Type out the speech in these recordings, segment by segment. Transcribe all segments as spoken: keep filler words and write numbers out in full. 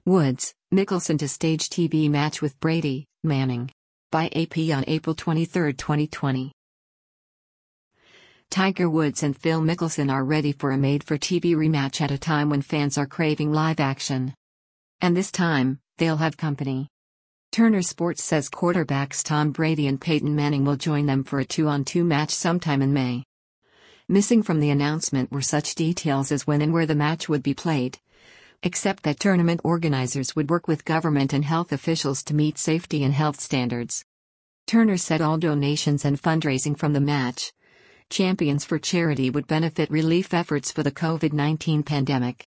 Woods, Mickelson to stage T V match with Brady, Manning. By A P on April twenty-third, twenty twenty. Tiger Woods and Phil Mickelson are ready for a made-for-T V rematch at a time when fans are craving live action. And this time, they'll have company. Turner Sports says quarterbacks Tom Brady and Peyton Manning will join them for a two-on-two match sometime in May. Missing from the announcement were such details as when and where the match would be played, except that tournament organizers would work with government and health officials to meet safety and health standards. Turner said all donations and fundraising from the match, Champions for Charity, would benefit relief efforts for the COVID nineteen pandemic.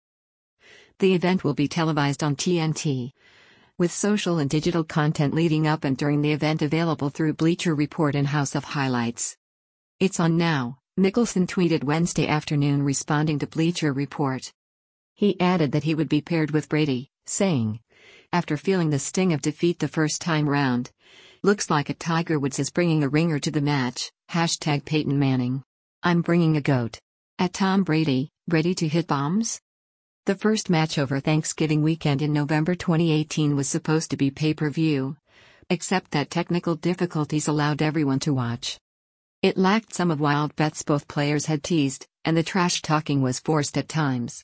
The event will be televised on T N T, with social and digital content leading up and during the event available through Bleacher Report and House of Highlights. "It's on now," Mickelson tweeted Wednesday afternoon responding to Bleacher Report. He added that he would be paired with Brady, saying, after feeling the sting of defeat the first time round, "Looks like a Tiger Woods is bringing a ringer to the match, hashtag Peyton Manning. I'm bringing a GOAT. At Tom Brady, ready to hit bombs?" The first match over Thanksgiving weekend in November twenty eighteen was supposed to be pay-per-view, except that technical difficulties allowed everyone to watch. It lacked some of wild bets both players had teased, and the trash talking was forced at times.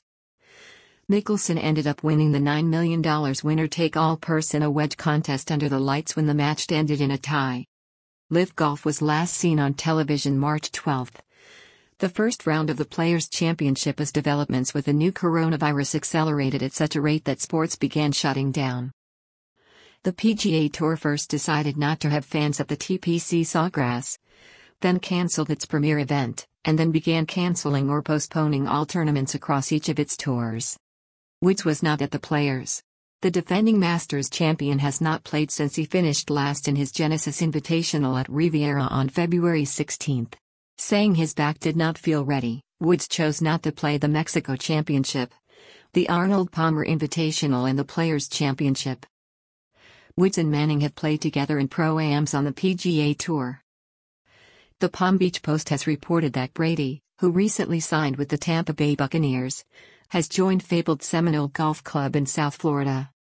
Mickelson ended up winning the nine million dollars winner-take-all purse in a wedge contest under the lights when the match ended in a tie. Live Golf was last seen on television March twelfth. The first round of the Players' Championship as developments with the new coronavirus accelerated at such a rate that sports began shutting down. The P G A Tour first decided not to have fans at the T P C Sawgrass, then cancelled its premier event, and then began cancelling or postponing all tournaments across each of its tours. Woods was not at the Players. The defending Masters champion has not played since he finished last in his Genesis Invitational at Riviera on February sixteenth. Saying his back did not feel ready, Woods chose not to play the Mexico Championship, the Arnold Palmer Invitational and the Players Championship. Woods and Manning have played together in Pro-Ams on the P G A Tour. The Palm Beach Post has reported that Brady, who recently signed with the Tampa Bay Buccaneers, has joined fabled Seminole Golf Club in South Florida.